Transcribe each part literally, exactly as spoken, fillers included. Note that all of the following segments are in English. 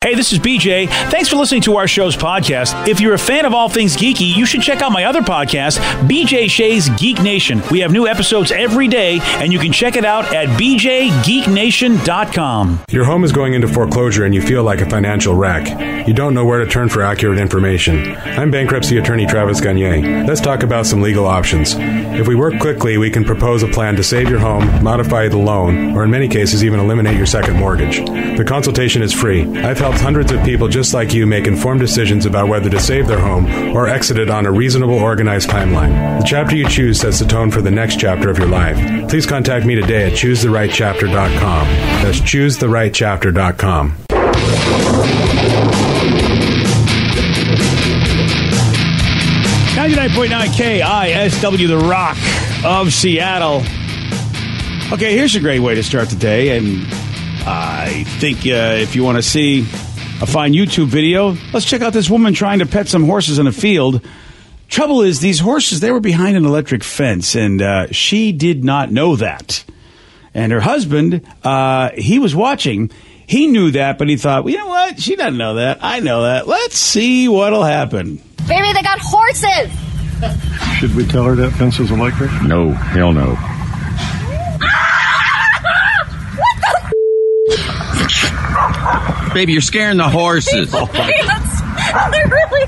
Hey, this is B J. Thanks for listening to our show's podcast. If you're a fan of all things geeky, you should check out my other podcast, B J Shea's Geek Nation. We have new episodes every day, and you can check it out at b j geek nation dot com. Your home is going into foreclosure and you feel like a financial wreck. You don't know where to turn for accurate information. I'm bankruptcy attorney Travis Gagne. Let's talk about some legal options. If we work quickly, we can propose a plan to save your home, modify the loan, or in many cases even eliminate your second mortgage. The consultation is free. I've helped hundreds of people just like you make informed decisions about whether to save their home or exit it on a reasonable, organized timeline. The chapter you choose sets the tone for the next chapter of your life. Please contact me today at choose the right chapter dot com. That's choose the right chapter dot com. ninety-nine point nine K I S W, The Rock of Seattle. Okay, here's a great way to start the day, and I think uh, if you want to see a fine YouTube video, let's check out this woman trying to pet some horses in a field. Trouble is, these horses, they were behind an electric fence, and uh, she did not know that. And her husband, uh, he was watching. He knew that, but he thought, well, you know what? She doesn't know that. I know that. Let's see what'll happen. Baby, they got horses! Should we tell her that fence is electric? No, hell no. Baby, you're scaring the horses. Oh, yes. I really...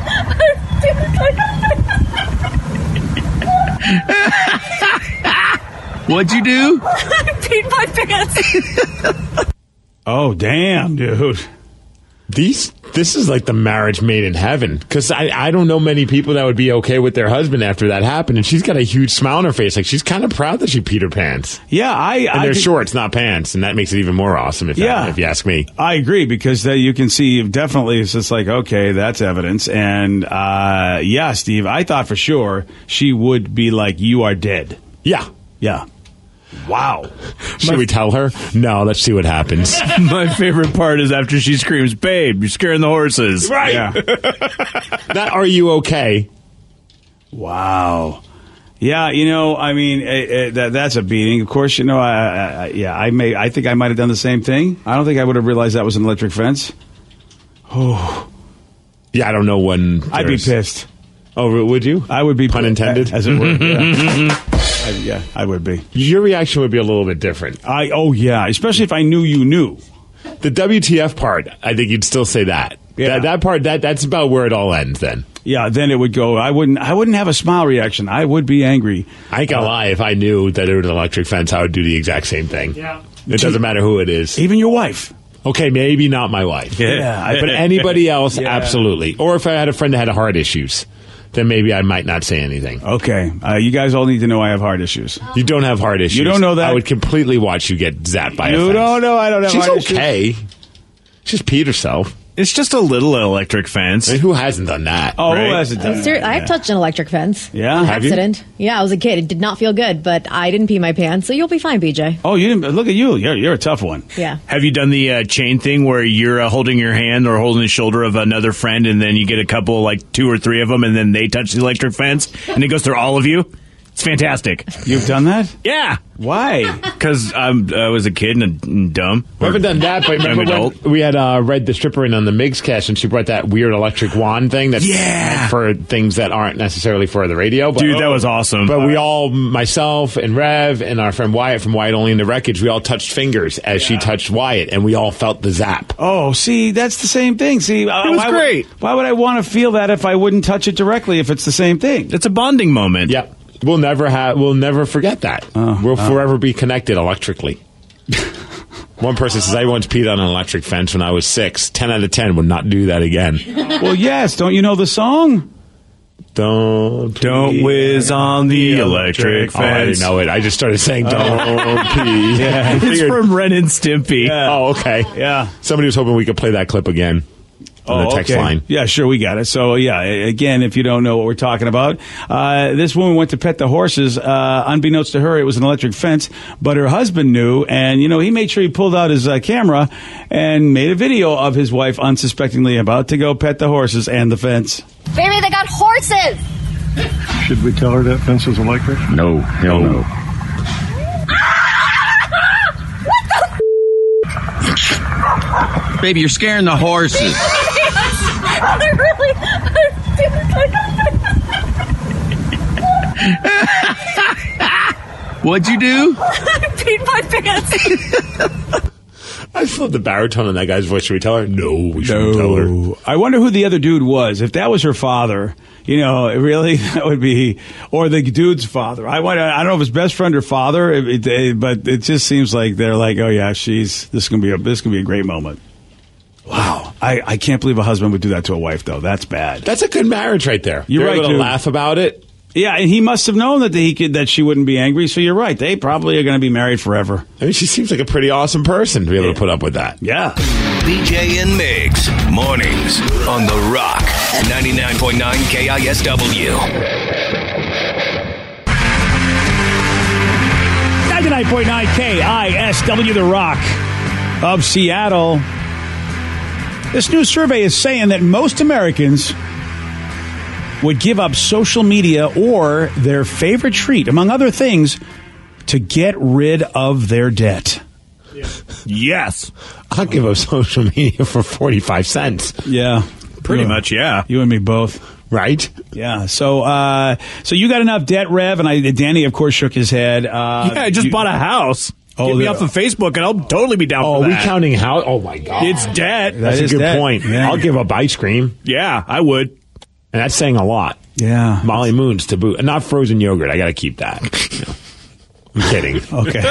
What'd you do? I peed my pants. Oh, damn, dude. These, this is like the marriage made in heaven. Because I, I don't know many people that would be okay with their husband after that happened. And she's got a huge smile on her face. Like, she's kind of proud that she peed her pants. Yeah, I... And I they're think, shorts, not pants. And that makes it even more awesome, if, yeah, that, if you ask me. I agree, because uh, you can see definitely it's just like, okay, that's evidence. And, uh, yeah, Steve, I thought for sure she would be like, you are dead. Yeah. Yeah. Wow. Should we tell her? No, let's see what happens. My favorite part is after she screams, babe, you're scaring the horses. Right. Yeah. That, are you okay? Wow. Yeah, you know, I mean, uh, uh, that, that's a beating. Of course, you know, I, I, yeah, I may, I think I might have done the same thing. I don't think I would have realized that was an electric fence. Oh. Yeah, I don't know when. I'd be pissed. Oh, would you? I would be. Pun intended? As it were. Yeah. I, yeah, I would be. Your reaction would be a little bit different. I oh yeah, especially if I knew you knew. The W T F part, I think you'd still say that. Yeah. That, that part, that that's about where it all ends. Then. Yeah, then it would go. I wouldn't. I wouldn't have a smile reaction. I would be angry. I ain't gonna uh, lie. If I knew that it was an electric fence, I would do the exact same thing. Yeah. It doesn't matter who it is. Even your wife. Okay, maybe not my wife. Yeah. But anybody else, Yeah. absolutely. Or if I had a friend that had heart issues, then maybe I might not say anything. Okay. Uh, you guys all need to know I have heart issues. You don't have heart issues. You don't know that? I would completely watch you get zapped by a You fence. don't know I don't have She's heart okay. issues. She just peed herself. It's just a little electric fence. I mean, who hasn't done that? Oh, Right. who hasn't done I'm that? ser- I've touched an electric fence. Yeah? On Have you? accident. Yeah, I was a kid. It did not feel good, but I didn't pee my pants, so you'll be fine, B J. Oh, you didn't. Look at you. You're, you're a tough one. Yeah. Have you done the uh, chain thing where you're uh, holding your hand or holding the shoulder of another friend, and then you get a couple, like two or three of them, and then they touch the electric fence, and it goes through all of you? It's fantastic. You've done that? Yeah. Why? Because I was a kid and, and dumb. We haven't done that, but remember Young adult. when we had uh, Red the stripper in on the Migs cast, and she brought that weird electric wand thing that's Yeah. for things that aren't necessarily for the radio. But, Dude, that was awesome. But we all, myself and Rev and our friend Wyatt from Wyatt Only in the Wreckage, we all touched fingers as she touched Wyatt, and we all felt the zap. Oh, see, that's the same thing. See, it was why, great. Why would I want to feel that if I wouldn't touch it directly? If it's the same thing? It's a bonding moment. Yep. We'll never have. We'll never forget that. Oh, we'll oh. forever be connected electrically. One person says, I once peed on an electric fence when I was six. Ten out of ten would not do that again. Well, yes. Don't you know the song? Don't Don't pee whiz on the electric Oh, I didn't fence. know it. I just started saying, don't pee. Yeah. I It's figured- from Ren and Stimpy. Oh, okay. Yeah. Somebody was hoping we could play that clip again on the text okay. line. Yeah, sure, we got it. So, yeah, a- again, if you don't know what we're talking about, uh, this woman went to pet the horses. Uh, unbeknownst to her, it was an electric fence, but her husband knew, and, you know, he made sure he pulled out his uh, camera and made a video of his wife unsuspectingly about to go pet the horses and the fence. Baby, they got horses! Should we tell her that fence is electric? No, hell no. Baby, you're scaring the horses. They're really. What'd you do? I peed my pants. I just love the baritone in that guy's voice. Should we tell her? No, we shouldn't tell her. No. I wonder who the other dude was. If that was her father, you know, really, that would be, or the dude's father. I wonder, I don't know if it's best friend or father, it, it, but it just seems like they're like, oh yeah, she's this is gonna be a this is gonna be a great moment. Wow, I, I can't believe a husband would do that to a wife though. That's bad. That's a good marriage right there. You're They're right, able to dude. laugh about it. Yeah, and he must have known that he could that she wouldn't be angry. So you're right. They probably are going to be married forever. I mean, she seems like a pretty awesome person to be able Yeah. to put up with that. Yeah. B J and Migs, mornings on The Rock, ninety-nine point nine K I S W. ninety-nine point nine K I S W, The Rock of Seattle. This new survey is saying that most Americans would give up social media or their favorite treat, among other things, to get rid of their debt. Yes. I'll give up social media for forty-five cents. Yeah. Pretty You- much, yeah. You and me both. Right? Yeah. So, uh, so you got enough debt, Rev, and I, Danny, of course, shook his head. Uh, Yeah, I just you- bought a house. Oh, Get me the- off of Facebook, and I'll totally be down Oh, for are we that. counting how? Oh, my God. It's debt. That That's a is good debt. point. Yeah. I'll give up ice cream. Yeah, I would. And that's saying a lot. Yeah. Molly Moon's to boot. And not frozen yogurt. I got to keep that. No. I'm kidding. Okay.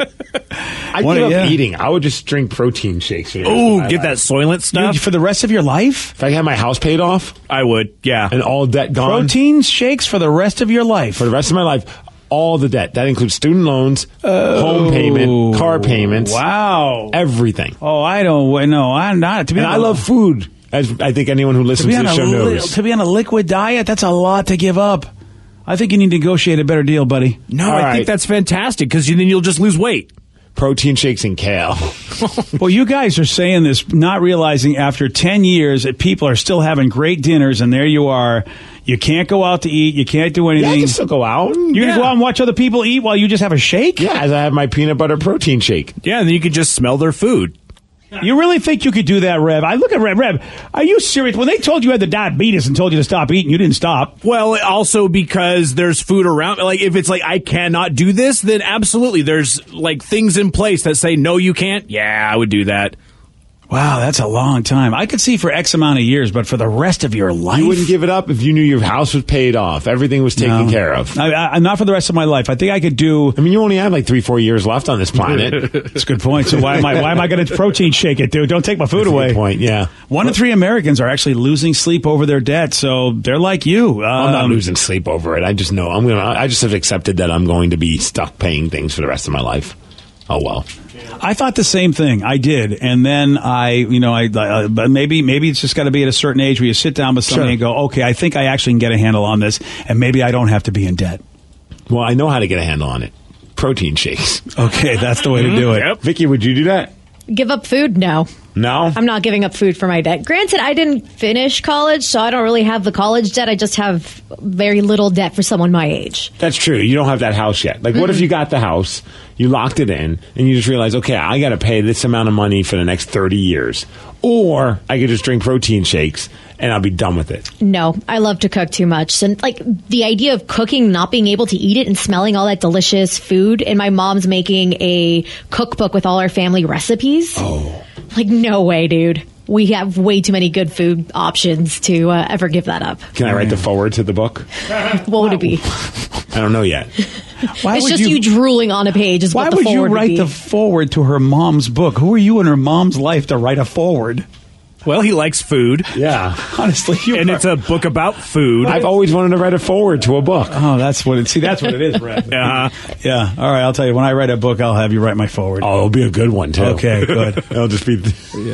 I What- give up yeah. eating. I would just drink protein shakes. For the rest of Ooh, my get life. that Soylent You- stuff. for the rest of your life? If I had my house paid off I would, yeah. and all debt gone Protein shakes for the rest of your life. for the rest of my life, all the debt. That includes student loans, home payment, car payments, Wow. everything. Oh, I don't know. I'm not. To be And on I a- love food, as I think anyone who to listens be to on the a show li- knows. to be on a liquid diet. That's a lot to give up. I think you need to negotiate a better deal, buddy. no, All I right. think that's fantastic because then you'll just lose weight. Protein shakes and kale. Well, you guys are saying this, not realizing after ten years that people are still having great dinners, and there you are. You can't go out to eat. You can't do Yeah, I anything. can still go out. You're yeah. going to go out and watch other people eat while you just have a shake? Yeah, as I have my peanut butter protein shake. Yeah, and then you could just smell their food. You really think you could do that, Rev? I look at Rev. Rev, are you serious? When they told you you had the diabetes and told you to stop eating, you didn't stop. Well, also because there's food around. Like, if it's like, I cannot do this, then absolutely. There's, like, things in place that say, no, you can't. Yeah, I would do that. Wow, that's a long time. I could see for X amount of years, but for the rest of your life? You wouldn't give it up if you knew your house was paid off, everything was taken No. care of. I, I, not for the rest of my life. I think I could do. I mean, you only have like three, four years left on this planet. That's a good point. So why am I? Why am I going to protein shake it, dude? Don't take my food That's a away. good point, yeah. One in three Americans are actually losing sleep over their debt, so they're like you. Um, I'm not losing sleep over it. I just know I'm gonna. I just have accepted that I'm going to be stuck paying things for the rest of my life. Oh well. I thought the same thing. I did, and then I, you know, I, uh, but maybe, maybe it's just got to be at a certain age where you sit down with somebody Sure. and go, okay, I think I actually can get a handle on this, and maybe I don't have to be in debt. Well, I know how to get a handle on it. Protein shakes. Okay, that's the way to do it. Yep. Vicky, would you do that? Give up food? No. No. I'm not giving up food for my debt. Granted, I didn't finish college, so I don't really have the college debt. I just have very little debt for someone my age. That's true. You don't have that house yet. Like, what if you got the house, you locked it in, and you just realize, okay, I got to pay this amount of money for the next thirty years. Or I could just drink protein shakes and I'll be done with it. No, I love to cook too much. And like the idea of cooking, not being able to eat it and smelling all that delicious food, and my mom's making a cookbook with all our family recipes. Oh. Like, no way, dude. We have way too many good food options to uh, ever give that up. Can I write the forward to the book? What would it be? I don't know yet. Why It's would just you, drooling on a page is Why what the would you forward would write be. the forward to her mom's book? Who are you in her mom's life to write a forward? Well, he likes food. Yeah. Honestly, you And are- it's a book about food. I've always wanted to write a forward to a book. Oh, that's what it. See, that's what it is, Brad. Uh-huh. Yeah. All right. I'll tell you. When I write a book, I'll have you write my forward. Oh, it'll be a good one, too. Okay. Good. It'll just be...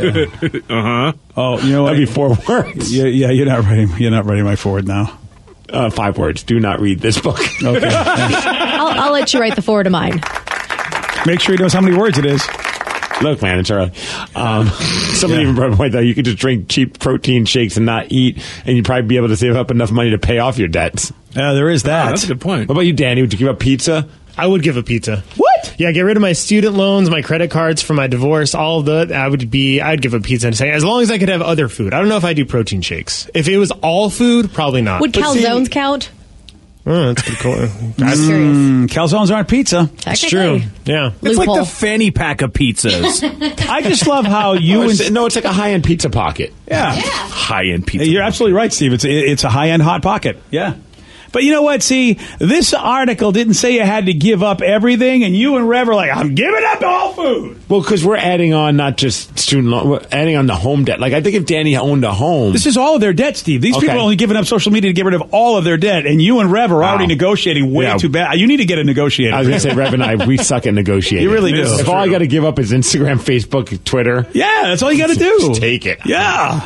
Uh-huh. Oh, you know what? That'd be four words. Yeah, yeah. You're not writing. You're not writing my forward now. Uh, five words. Do not read this book. Okay. I'll, I'll let you write the forward of mine. Make sure he knows how many words it is. Look, man, it's early. Um, somebody Yeah. even brought a point, though. You could just drink cheap protein shakes and not eat, and you'd probably be able to save up enough money to pay off your debts. Yeah, there is that. Oh, that's a good point. What about you, Danny? Would you give up pizza? I would give a pizza. What? What? Yeah, get rid of my student loans, my credit cards for my divorce, all of the. I would be. I'd give up pizza and say as long as I could have other food. I don't know if I do protein shakes. If it was all food, probably not. Would But see- calzones count? Oh, that's pretty cool. That's Mm, calzones aren't pizza. It's true. Yeah. It's Loophole. like the fanny pack of pizzas. I just love how you Oh, and it's- no, it's like a high end pizza pocket. yeah. High-end pizza. You're absolutely right, Steve. It's it's a high end hot pocket. Yeah. But you know what? See, this article didn't say you had to give up everything, and you and Rev are like, I'm giving up all food. Well, because we're adding on not just student loan, we're adding on the home debt. Like, I think if Danny owned a home. This is all of their debt, Steve. These Okay. people are only giving up social media to get rid of all of their debt, and you and Rev are already Wow. negotiating way Yeah. too bad. You need to get a negotiator. I was going to say, Rev and I, we suck at negotiating. You really do. If That's all I true. got to give up is Instagram, Facebook, Twitter. Yeah, that's all you got to do. Just take it. Yeah.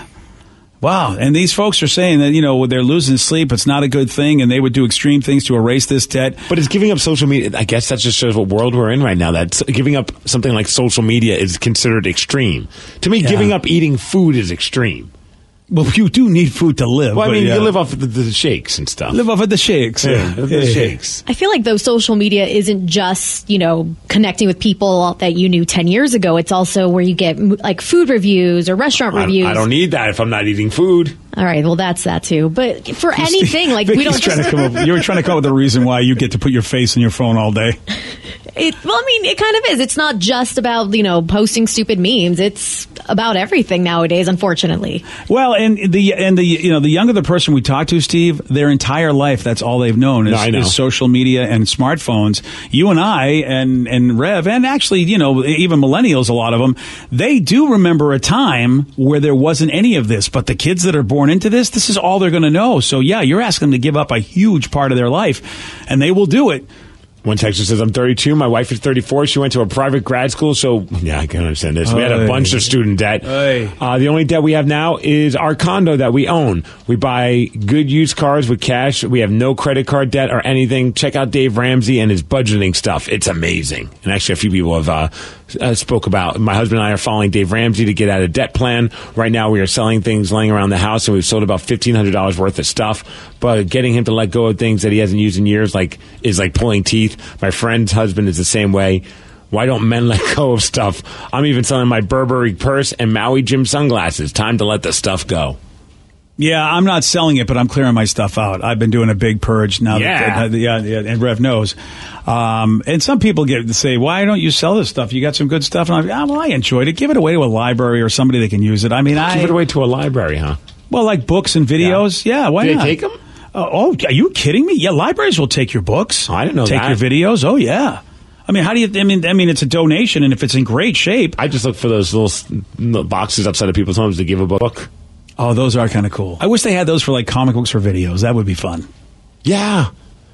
Wow. And these folks are saying that, you know, they're losing sleep. It's not a good thing, and they would do extreme things to erase this debt. But it's giving up social media. I guess that just shows what world we're in right now. That s- giving up something like social media is considered extreme. To me, Yeah. giving up eating food is extreme. Well, you do need food to live. Well, I but mean, yeah. you live off of the, the shakes and stuff. Live off of the shakes. yeah, the Yeah. shakes. I feel like though social media isn't just, you know, connecting with people that you knew ten years ago. It's also where you get m- like food reviews or restaurant I, reviews. I don't need that if I'm not eating food. All right, well that's that too. But for anything, like we Vicky's don't trying just, to come up, you were trying to come up with a reason why you get to put your face in your phone all day. it, well, I mean, it kind of is. It's not just about, you know, posting stupid memes. It's about everything nowadays, unfortunately. Well, and the and the you know the younger the person we talk to, Steve, their entire life that's all they've known is, No, I know. is social media and smartphones. You and I and and Rev and actually you know even millennials, a lot of them, they do remember a time where there wasn't any of this. But the kids that are born into this, this is all they're going to know. So yeah, you're asking them to give up a huge part of their life, and they will do it. One texter says, I'm thirty-two. My wife is thirty-four. She went to a private grad school. So, yeah, I can understand this. We had a Aye. bunch of student debt. Aye. Uh, the only debt we have now is our condo that we own. We buy good used cars with cash. We have no credit card debt or anything. Check out Dave Ramsey and his budgeting stuff. It's amazing. And actually, a few people have uh, uh, spoke about. My husband and I are following Dave Ramsey to get out of debt plan. Right now, we are selling things laying around the house, and we've sold about fifteen hundred dollars worth of stuff. But getting him to let go of things that he hasn't used in years, like is like pulling teeth. My friend's husband is the same way. Why don't men let go of stuff? I'm even selling my Burberry purse and Maui gym sunglasses. Time to let the stuff go. Yeah, I'm not selling it, but I'm clearing my stuff out. I've been doing a big purge now. Yeah. That, uh, yeah, yeah, and Rev knows. Um, and some people get to say, "Why don't you sell this stuff? You got some good stuff." And I'm like, oh, well, I enjoyed it. Give it away to a library or somebody that can use it. I mean, I Give it away to a library, huh? well, like books and videos. Yeah, why Do they not? take 'em? Uh, oh, are you kidding me? Yeah, libraries will take your books. Oh, I didn't know take that. your videos. Oh, yeah. I mean, how do you? I mean, I mean, it's a donation, and if it's in great shape, I just look for those little s- little boxes outside of people's homes to give a book. oh, those are kind of cool. I wish they had those for like comic books or videos. That would be fun. Yeah.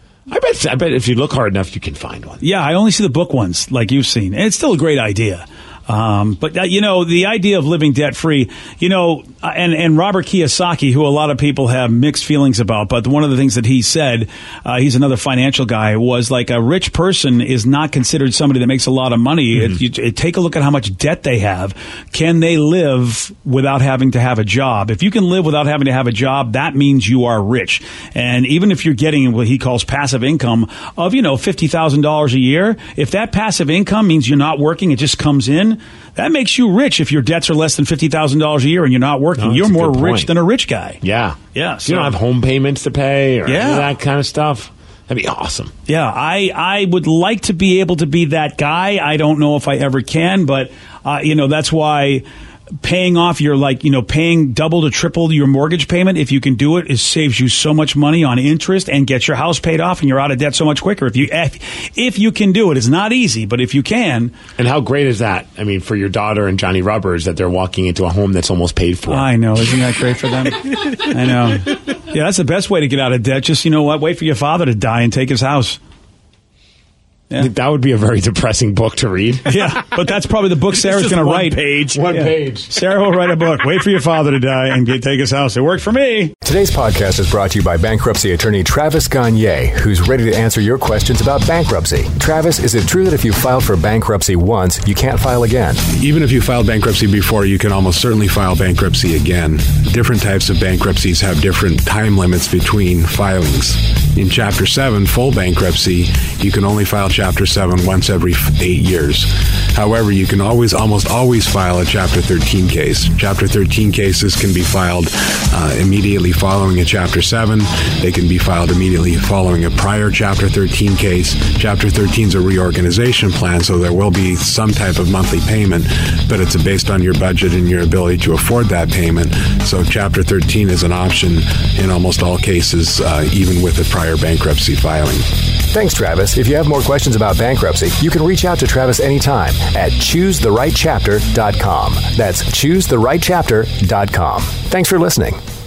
I bet I bet if you look hard enough, you can find one. Yeah, I only see the book ones, like you've seen. And it's still a great idea. Um, but, uh, you know, the idea of living debt-free, you know, uh, and, and Robert Kiyosaki, who a lot of people have mixed feelings about, but one of the things that he said, uh, he's another financial guy, was like a rich person is not considered somebody that makes a lot of money. Mm-hmm. It, you, it, take a look at how much debt they have. Can they live without having to have a job? If you can live without having to have a job, that means you are rich. And even if you're getting what he calls passive income of, you know, fifty thousand dollars a year, if that passive income means you're not working, it just comes in, that makes you rich if your debts are less than fifty thousand dollars a year and you're not working. No, that's you're a more good rich point. than a rich guy. Yeah. Yeah, You so- don't have home payments to pay or any Yeah. of that kind of stuff. That'd be awesome. Yeah, I, I would like to be able to be that guy. I don't know if I ever can, but, uh, you know, that's why paying off your, like, you know, paying double to triple your mortgage payment, if you can do it, it saves you so much money on interest and gets your house paid off and you're out of debt so much quicker. If you, if, if you can do it, it's not easy, but if you can. And how great is that? I mean, for your daughter and Johnny Rubbers, that they're walking into a home that's almost paid for. I know. Isn't that great for them? I know. Yeah, that's the best way to get out of debt. Just, you know what? Wait for your father to die and take his house. Yeah. That would be a very depressing book to read. Yeah, but that's probably the book Sarah's just going to one write. page. One Yeah. page. Sarah will write a book. Wait for your father to die and get, take his house. It worked for me. Today's podcast is brought to you by bankruptcy attorney Travis Gagne, who's ready to answer your questions about bankruptcy. Travis, is it true that if you filed for bankruptcy once, you can't file again? Even if you filed bankruptcy before, you can almost certainly file bankruptcy again. Different types of bankruptcies have different time limits between filings. In Chapter seven, full bankruptcy, you can only file Chapter seven once every f- eight years. However, you can always, almost always file a Chapter thirteen case. Chapter thirteen cases can be filed uh, immediately following a Chapter seven. They can be filed immediately following a prior Chapter thirteen case. Chapter thirteen is a reorganization plan, so there will be some type of monthly payment, but it's based on your budget and your ability to afford that payment. So Chapter thirteen is an option in almost all cases, uh, even with a prior bankruptcy filing. Thanks, Travis. If you have more questions about bankruptcy, you can reach out to Travis anytime at choose the right chapter dot com. That's choose the right chapter dot com. Thanks for listening.